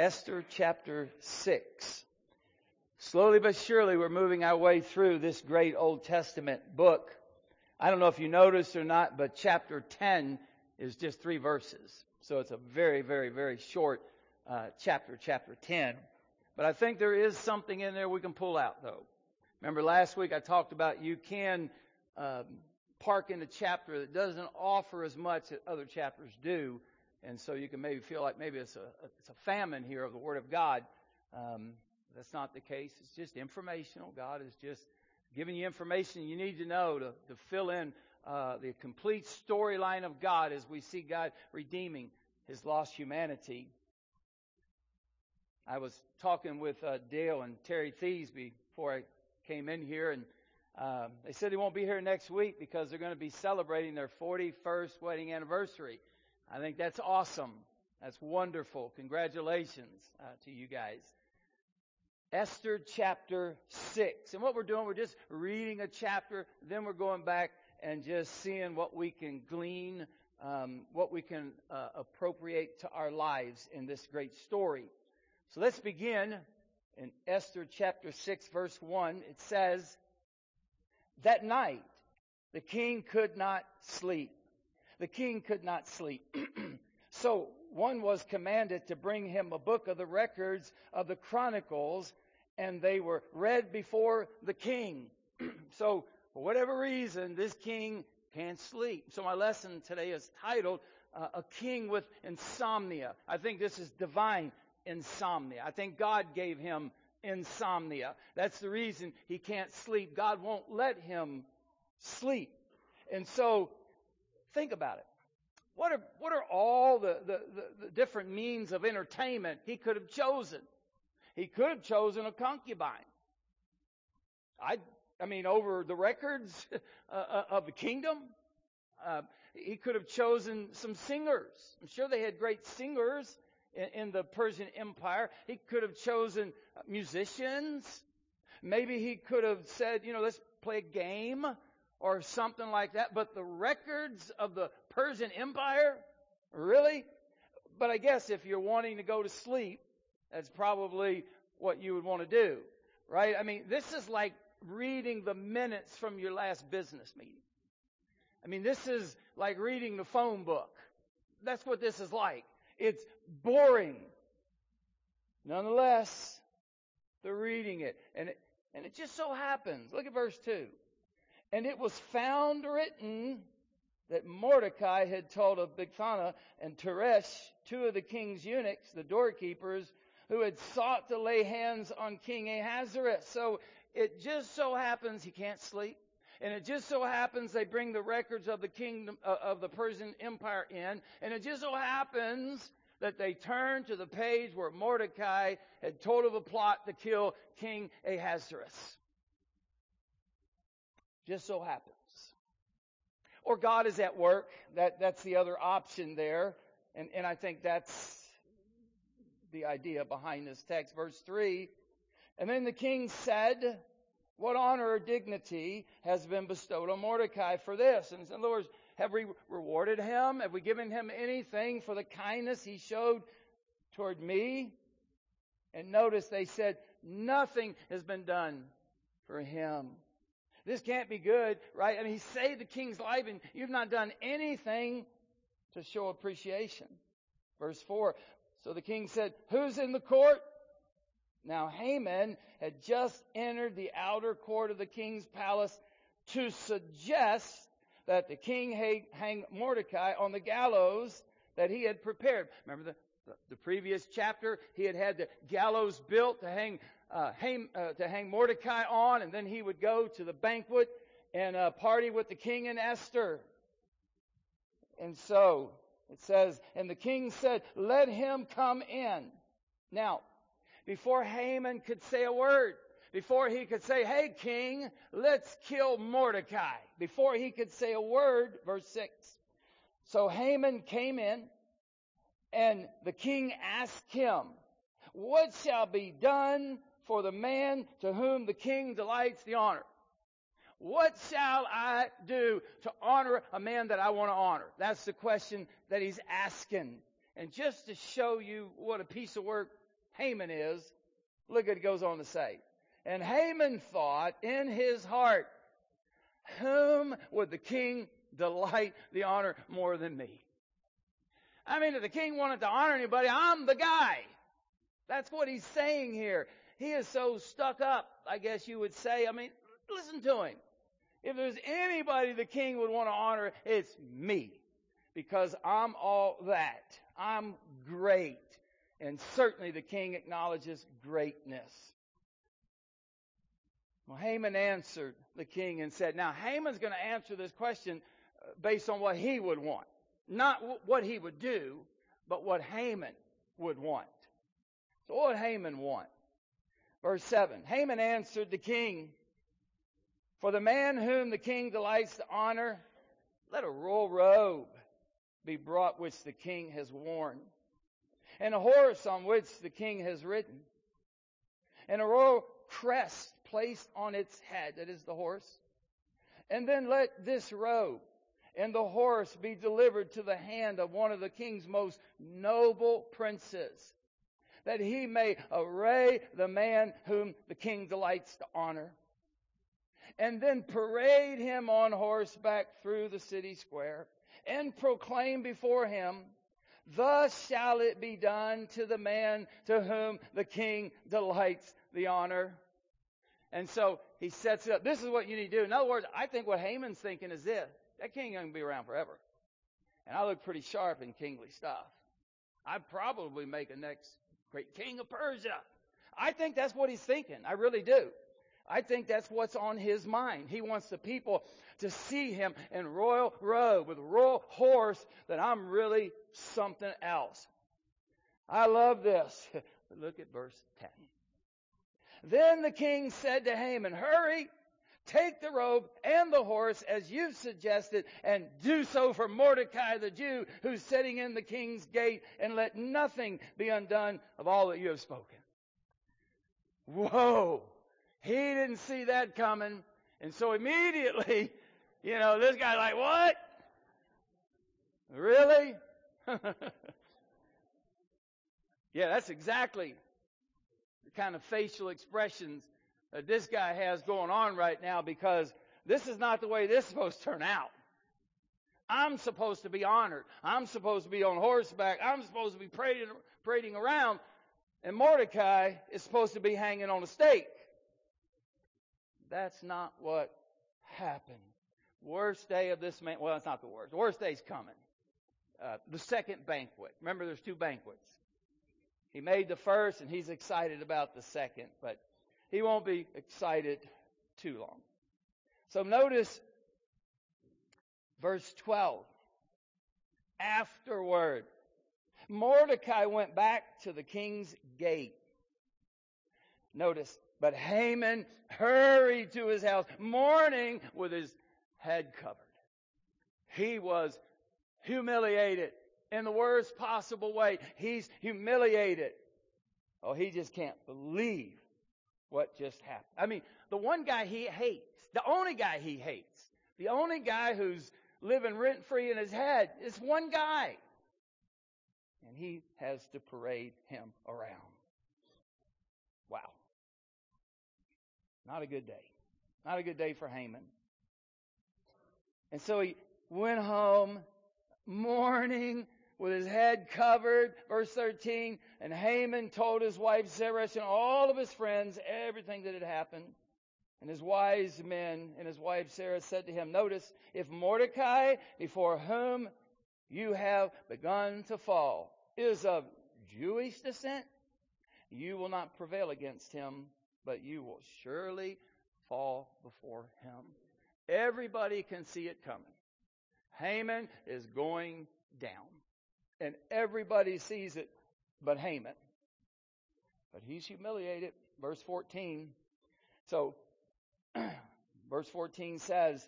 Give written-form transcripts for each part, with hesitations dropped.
Esther chapter 6. Slowly but surely we're moving our way through this great Old Testament book. I don't know if you noticed or not, but chapter 10 is just 3 verses. So it's a very, very, very short chapter 10. But I think there is something in there we can pull out, though. Remember last week I talked about you can park in a chapter that doesn't offer as much as other chapters do. And so you can maybe feel like maybe it's a famine here of the Word of God. That's not the case. It's just informational. God is just giving you information you need to know to fill in the complete storyline of God as we see God redeeming His lost humanity. I was talking with Dale and Terry Thiesby before I came in here, and they said they won't be here next week because they're going to be celebrating their 41st wedding anniversary. I think that's awesome. That's wonderful. Congratulations to you guys. Esther chapter 6. And what we're doing, we're just reading a chapter, then we're going back and just seeing what we can glean, what we can appropriate to our lives in this great story. So let's begin in Esther chapter 6, verse 1. It says, "That night the king could not sleep." The king could not sleep. So one was commanded to bring him a book of the records of the Chronicles, and they were read before the king. So for whatever reason, this king can't sleep. So my lesson today is titled, A King with Insomnia. I think this is divine insomnia. I think God gave him insomnia. That's the reason he can't sleep. God won't let him sleep. And so think about it. What are all the different means of entertainment he could have chosen? He could have chosen a concubine. I mean, over the records of the kingdom. He could have chosen some singers. I'm sure they had great singers in the Persian Empire. He could have chosen musicians. Maybe he could have said, let's play a game or something like that. But the records of the Persian Empire? Really? But I guess if you're wanting to go to sleep, that's probably what you would want to do. Right? I mean, this is like reading the minutes from your last business meeting. I mean, this is like reading the phone book. That's what this is like. It's boring. Nonetheless, they're reading it. And it just so happens. Look at verse 2. "And it was found written that Mordecai had told of Bigthana and Teresh, 2 of the king's eunuchs, the doorkeepers, who had sought to lay hands on King Ahasuerus." So it just so happens he can't sleep. And it just so happens they bring the records of the kingdom of the Persian Empire in. And it just so happens that they turn to the page where Mordecai had told of a plot to kill King Ahasuerus. Just so happens. Or God is at work. That's the other option there. And I think that's the idea behind this text. Verse 3, "And then the king said, what honor or dignity has been bestowed on Mordecai for this?" And in other words, have we rewarded him? Have we given him anything for the kindness he showed toward me? And notice they said, nothing has been done for him. This can't be good, right? I mean, he saved the king's life and you've not done anything to show appreciation. Verse 4, "So the king said, who's in the court?" Now Haman had just entered the outer court of the king's palace to suggest that the king hang Mordecai on the gallows that he had prepared. Remember the previous chapter? He had the gallows built to hang Mordecai on, and then he would go to the banquet and party with the king and Esther. And so it says, "And the king said, let him come in." Now, before Haman could say a word, before he could say, "Hey, king, let's kill Mordecai," before he could say a word, verse 6. "So Haman came in, and the king asked him, what shall be done for the man to whom the king delights the honor?" What shall I do to honor a man that I want to honor? That's the question that he's asking. And just to show you what a piece of work Haman is. Look what it goes on to say. And Haman thought in his heart, whom would the king delight the honor more than me? I mean, if the king wanted to honor anybody, I'm the guy. That's what he's saying here. He is so stuck up, I guess you would say. I mean, listen to him. If there's anybody the king would want to honor, it's me. Because I'm all that. I'm great. And certainly the king acknowledges greatness. Well, Haman answered the king and said, now Haman's going to answer this question based on what he would want. Not what he would do, but what Haman would want. So what would Haman want? Verse 7, Haman answered the king, for the man whom the king delights to honor, let a royal robe be brought which the king has worn, and a horse on which the king has ridden, and a royal crest placed on its head, that is the horse. And then let this robe and the horse be delivered to the hand of one of the king's most noble princes, that he may array the man whom the king delights to honor, and then parade him on horseback through the city square, and proclaim before him, thus shall it be done to the man to whom the king delights the honor. And so he sets it up. This is what you need to do. In other words, I think what Haman's thinking is this. That king ain't going to be around forever. And I look pretty sharp in kingly stuff. I'd probably make a next great king of Persia. I think that's what he's thinking. I really do. I think that's what's on his mind. He wants the people to see him in royal robe with a royal horse, that I'm really something else. I love this. Look at verse 10. Then the king said to Haman, hurry, take the robe and the horse as you've suggested, and do so for Mordecai the Jew, who's sitting in the king's gate, and let nothing be undone of all that you have spoken. Whoa! He didn't see that coming. And so immediately, this guy's like, what? Really? Yeah, that's exactly the kind of facial expressions that this guy has going on right now, because this is not the way this is supposed to turn out. I'm supposed to be honored. I'm supposed to be on horseback. I'm supposed to be parading around. And Mordecai is supposed to be hanging on a stake. That's not what happened. Worst day of this man. Well, it's not the worst. The worst day's coming. The second banquet. Remember, there's two banquets. He made the first, and he's excited about the second, but he won't be excited too long. So notice verse 12. Afterward, Mordecai went back to the king's gate. Notice, but Haman hurried to his house, mourning with his head covered. He was humiliated in the worst possible way. He's humiliated. Oh, he just can't believe what just happened. I mean, the one guy he hates, the only guy he hates, the only guy who's living rent-free in his head is one guy. And he has to parade him around. Wow. Not a good day. Not a good day for Haman. And so he went home mourning with his head covered. Verse 13, and Haman told his wife Zeresh and all of his friends everything that had happened. And his wise men and his wife Sarah said to him, notice, if Mordecai, before whom you have begun to fall, is of Jewish descent, you will not prevail against him, but you will surely fall before him. Everybody can see it coming. Haman is going down. And everybody sees it but Haman. But he's humiliated. Verse 14. So, verse 14 says,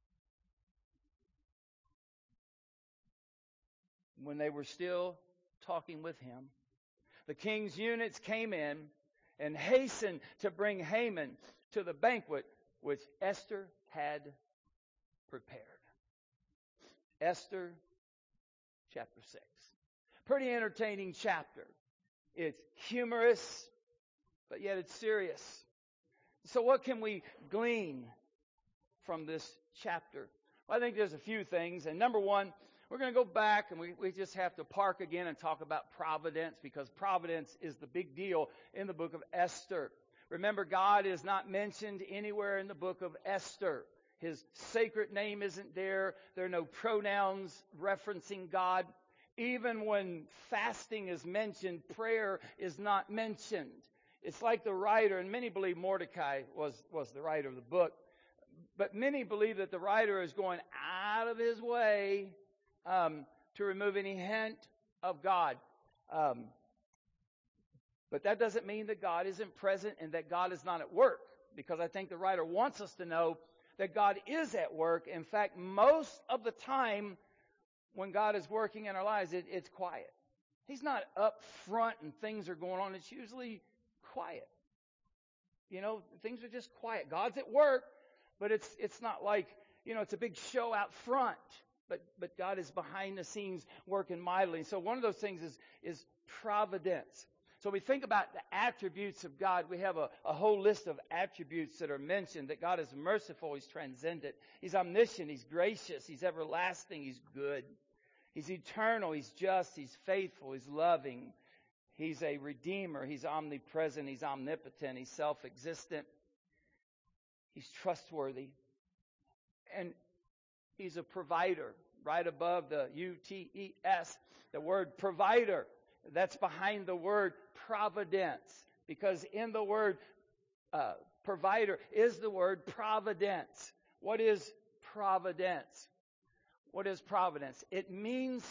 when they were still talking with him, the king's eunuchs came in and hastened to bring Haman to the banquet which Esther had prepared. Esther chapter 6. Pretty entertaining chapter. It's humorous, but yet it's serious. So what can we glean from this chapter? Well, I think there's a few things. And number one, we're going to go back and we just have to park again and talk about providence, because providence is the big deal in the book of Esther. Remember, God is not mentioned anywhere in the book of Esther. His sacred name isn't there. There are no pronouns referencing God. Even when fasting is mentioned, prayer is not mentioned. It's like the writer, and many believe Mordecai was the writer of the book, but many believe that the writer is going out of his way to remove any hint of God. But that doesn't mean that God isn't present and that God is not at work, because I think the writer wants us to know that God is at work. In fact, most of the time when God is working in our lives, it's quiet. He's not up front and things are going on. It's usually quiet. Things are just quiet. God's at work, but it's not like, it's a big show out front. But God is behind the scenes working mightily. So one of those things is providence. So we think about the attributes of God. We have a whole list of attributes that are mentioned, that God is merciful, He's transcendent, He's omniscient, He's gracious, He's everlasting, He's good. He's eternal, He's just, He's faithful, He's loving. He's a redeemer, He's omnipresent, He's omnipotent, He's self-existent. He's trustworthy. And He's a provider. Right above the U-T-E-S, the word provider, that's behind the word providence. Because in the word provider is the word providence. What is providence? What is providence? It means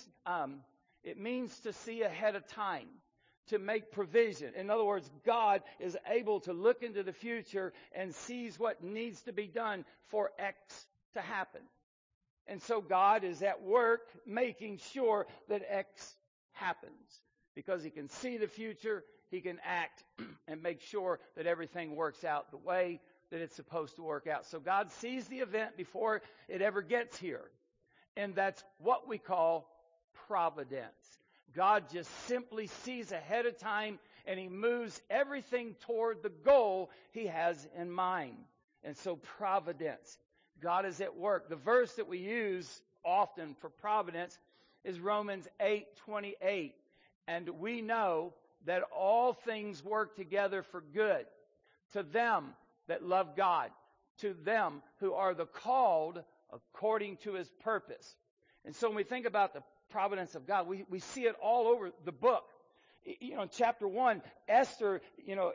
to see ahead of time, to make provision. In other words, God is able to look into the future and sees what needs to be done for X to happen. And so God is at work making sure that X happens. Because He can see the future, He can act and make sure that everything works out the way that it's supposed to work out. So God sees the event before it ever gets here. And that's what we call providence. God just simply sees ahead of time, and He moves everything toward the goal He has in mind. And so providence. God is at work. The verse that we use often for providence is Romans 8:28. And we know that all things work together for good to them that love God, to them who are the called according to His purpose. And so when we think about the providence of God, we see it all over the book. In chapter 1, Esther,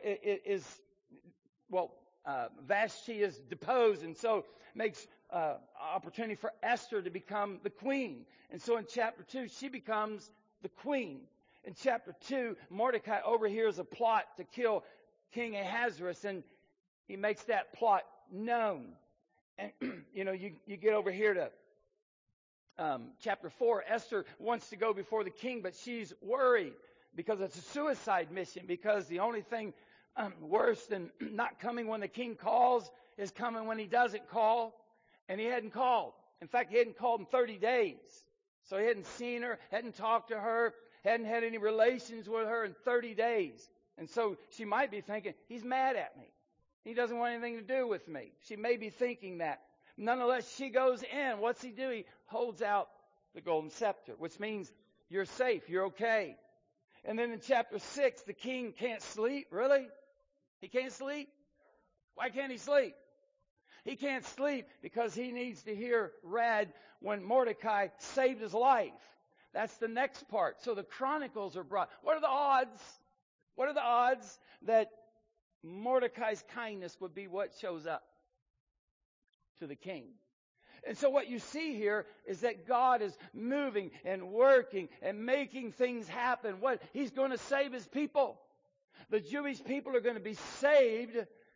Vashti is deposed, and so makes opportunity for Esther to become the queen. And so in chapter 2, she becomes the queen. In chapter 2, Mordecai overhears a plot to kill King Ahasuerus, and he makes that plot known. And, you get over here to chapter 4. Esther wants to go before the king, but she's worried because it's a suicide mission, because the only thing worse than not coming when the king calls is coming when he doesn't call. And he hadn't called. In fact, he hadn't called in 30 days. So he hadn't seen her, hadn't talked to her, hadn't had any relations with her in 30 days. And so she might be thinking, he's mad at me. He doesn't want anything to do with me. She may be thinking that. Nonetheless, she goes in. What's he do? He holds out the golden scepter, which means you're safe, you're okay. And then in chapter 6, the king can't sleep. Really? He can't sleep? Why can't he sleep? He can't sleep because he needs to hear read when Mordecai saved his life. That's the next part. So the chronicles are brought. What are the odds? What are the odds that Mordecai's kindness would be what shows up to the king? And so what you see here is that God is moving and working and making things happen. What? He's going to save His people. The Jewish people are going to be saved.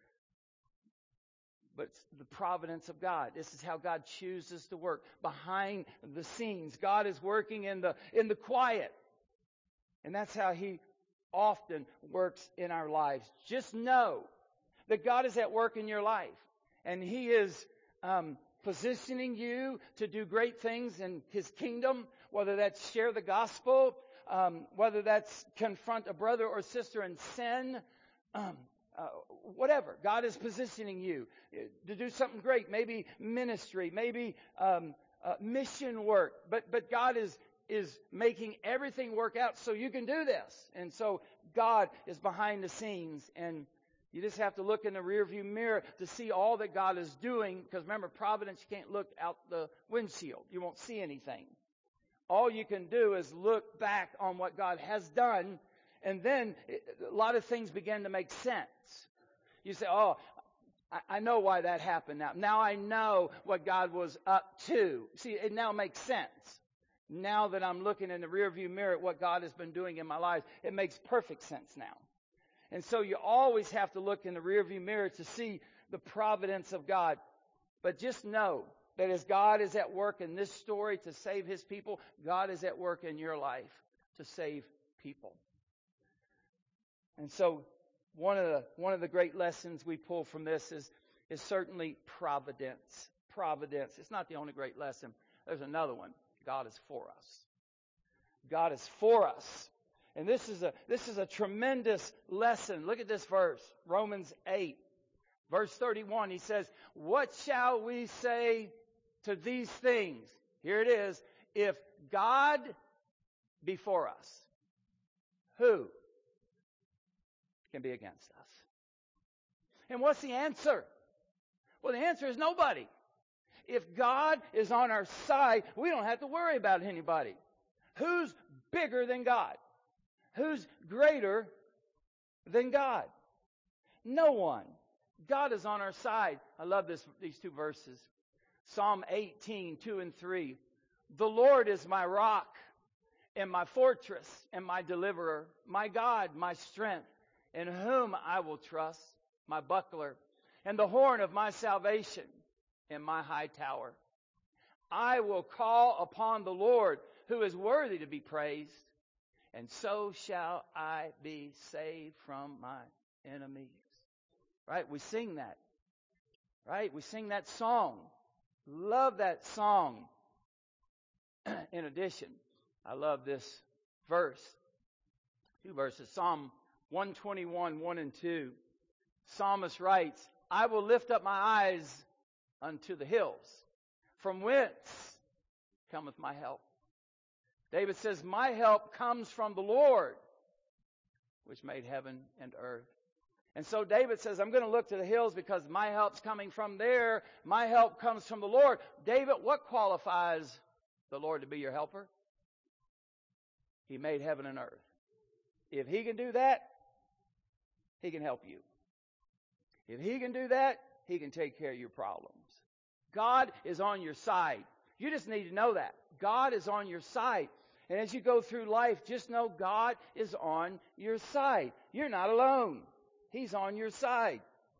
But it's the providence of God. This is how God chooses to work behind the scenes. God is working in the quiet. And that's how He often works in our lives. Just know that God is at work in your life. And He is positioning you to do great things in His kingdom, whether that's share the gospel, whether that's confront a brother or sister in sin, whatever. God is positioning you to do something great, maybe ministry, maybe mission work. But God is making everything work out so you can do this. And so God is behind the scenes, and you just have to look in the rearview mirror to see all that God is doing. Because remember, providence, you can't look out the windshield. You won't see anything. All you can do is look back on what God has done, and then a lot of things begin to make sense. You say, oh, I know why that happened now. Now I know what God was up to. See, it now makes sense. Now that I'm looking in the rearview mirror at what God has been doing in my life, it makes perfect sense now. And so you always have to look in the rearview mirror to see the providence of God. But just know that as God is at work in this story to save His people, God is at work in your life to save people. And so one of the great lessons we pull from this is certainly providence. Providence. It's not the only great lesson. There's another one. God is for us. God is for us. And this is a tremendous lesson. Look at this verse, Romans 8, verse 31. He says, what shall we say to these things? Here it is. If God be for us, who can be against us? And what's the answer? Well, the answer is nobody. If God is on our side, we don't have to worry about anybody. Who's bigger than God? Who's greater than God? No one. God is on our side. I love these two verses. Psalm 18, 2 and 3. The Lord is my rock and my fortress and my deliverer, my God, my strength, in whom I will trust, my buckler, and the horn of my salvation, and my high tower. I will call upon the Lord, who is worthy to be praised, and so shall I be saved from my enemies. Right? We sing that. Right? We sing that song. Love that song. In addition, I love this verse. Two verses. Psalm 121, 1 and 2. Psalmist writes, I will lift up my eyes unto the hills. From whence cometh my help? David says, my help comes from the Lord, which made heaven and earth. And so David says, I'm going to look to the hills because my help's coming from there. My help comes from the Lord. David, what qualifies the Lord to be your helper? He made heaven and earth. If He can do that, He can help you. If He can do that, He can take care of your problems. God is on your side. You just need to know that. God is on your side. And as you go through life, just know God is on your side. You're not alone. He's on your side.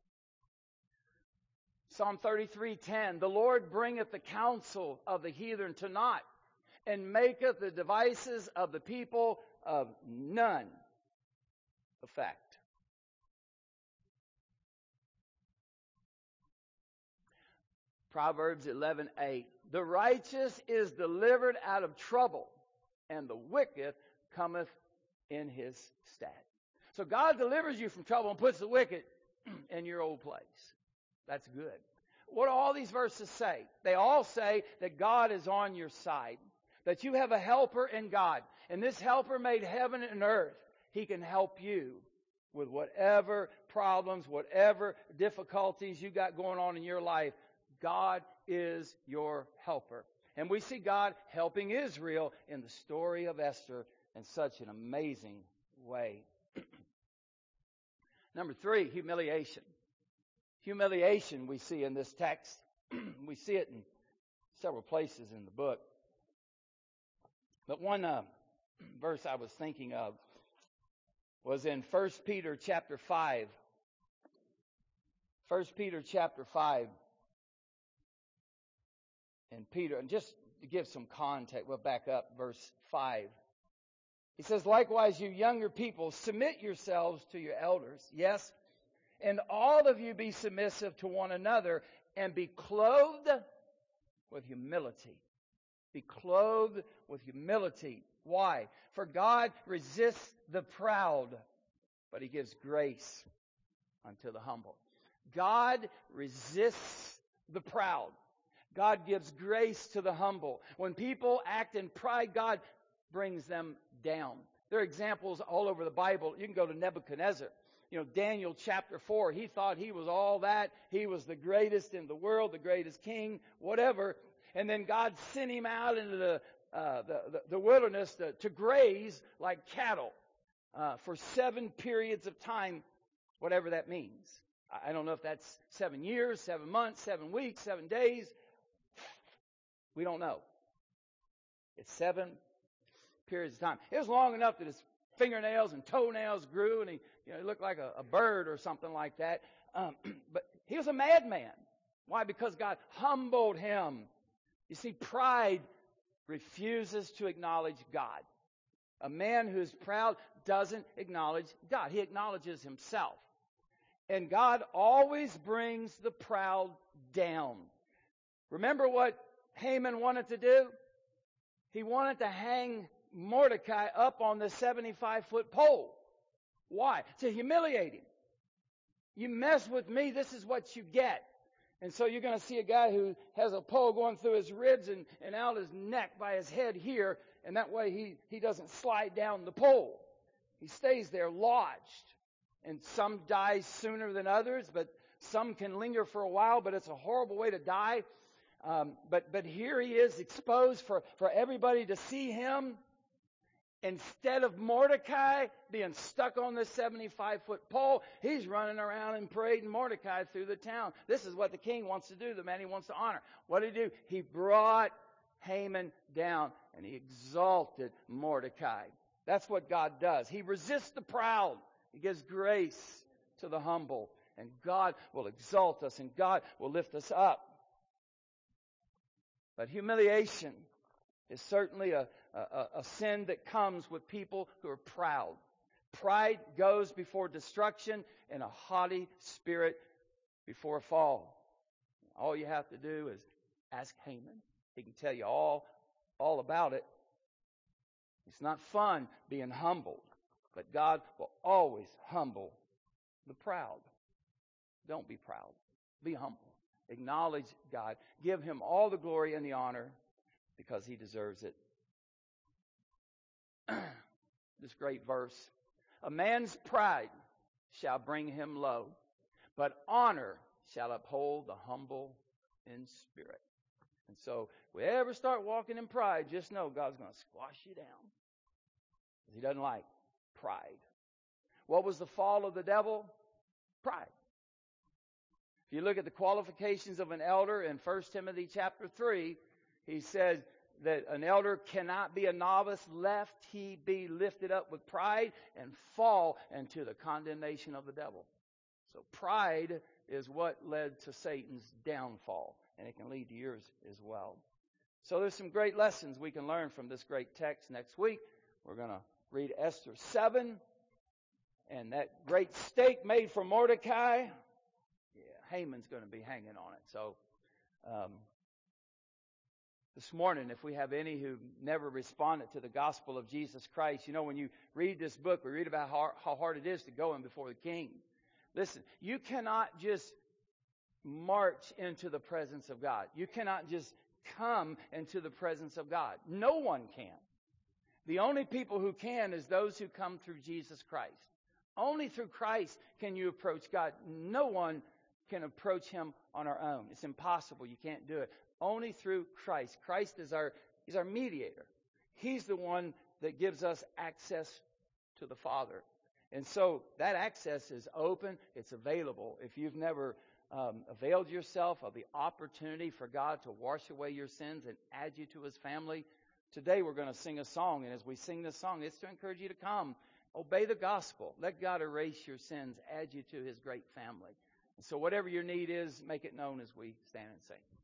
Psalm 33:10, the Lord bringeth the counsel of the heathen to naught, and maketh the devices of the people of none effect. Proverbs 11:8, the righteous is delivered out of trouble, and the wicked cometh in his stead. So God delivers you from trouble and puts the wicked in your old place. That's good. What do all these verses say? They all say that God is on your side, that you have a helper in God, and this helper made heaven and earth. He can help you with whatever problems, whatever difficulties you got going on in your life. God is your helper. And we see God helping Israel in the story of Esther in such an amazing way. Number 3, humiliation. Humiliation we see in this text. We see it in several places in the book. But one verse I was thinking of was in 1 Peter chapter 5. 1 Peter chapter 5. And Peter, and just to give some context, we'll back up verse 5. He says, likewise, you younger people, submit yourselves to your elders. Yes, and all of you be submissive to one another, and be clothed with humility. Be clothed with humility. Why? For God resists the proud, but He gives grace unto the humble. God resists the proud. God gives grace to the humble. When people act in pride, God brings them down. There are examples all over the Bible. You can go to Nebuchadnezzar. Daniel chapter 4, he thought he was all that. He was the greatest in the world, the greatest king, whatever. And then God sent him out into the wilderness to graze like cattle for 7 periods of time, whatever that means. I don't know if that's 7 years, 7 months, 7 weeks, 7 days. We don't know. It's 7 periods of time. It was long enough that his fingernails and toenails grew, and he looked like a bird or something like that. But he was a madman. Why? Because God humbled him. You see, pride refuses to acknowledge God. A man who's proud doesn't acknowledge God. He acknowledges himself. And God always brings the proud down. Remember what Haman wanted to do? He wanted to hang Mordecai up on the 75-foot pole. Why? To humiliate him. You mess with me, this is what you get. And so you're going to see a guy who has a pole going through his ribs and out his neck by his head here, and that way he doesn't slide down the pole. He stays there lodged. And some die sooner than others, but some can linger for a while, but it's a horrible way to die. But here he is exposed for everybody to see him. Instead of Mordecai being stuck on this 75-foot pole, he's running around and parading Mordecai through the town. This is what the king wants to do, the man he wants to honor. What did he do? He brought Haman down, and he exalted Mordecai. That's what God does. He resists the proud. He gives grace to the humble. And God will exalt us, and God will lift us up. But humiliation is certainly a sin that comes with people who are proud. Pride goes before destruction, and a haughty spirit before a fall. All you have to do is ask Haman. He can tell you all about it. It's not fun being humbled, but God will always humble the proud. Don't be proud. Be humble. Acknowledge God. Give Him all the glory and the honor because He deserves it. This great verse. A man's pride shall bring him low, but honor shall uphold the humble in spirit. And so, if we ever start walking in pride, just know God's going to squash you down. He doesn't like pride. What was the fall of the devil? Pride. If you look at the qualifications of an elder in 1 Timothy chapter 3, he said that an elder cannot be a novice lest he be lifted up with pride and fall into the condemnation of the devil. So pride is what led to Satan's downfall, and it can lead to yours as well. So there's some great lessons we can learn from this great text next week. We're going to read Esther 7, and that great steak made for Mordecai. Haman's going to be hanging on it. So this morning, if we have any who never responded to the gospel of Jesus Christ, when you read this book, we read about how hard it is to go in before the king. Listen, you cannot just march into the presence of God. You cannot just come into the presence of God. No one can. The only people who can is those who come through Jesus Christ. Only through Christ can you approach God. No one can approach Him on our own. It's impossible. You can't do it. Only through Christ. Christ is our mediator. He's the one that gives us access to the Father. And so that access is open. It's available. If you've never availed yourself of the opportunity for God to wash away your sins and add you to His family, today we're going to sing a song. And as we sing this song, it's to encourage you to come. Obey the gospel. Let God erase your sins, add you to His great family. And so whatever your need is, make it known as we stand and sing.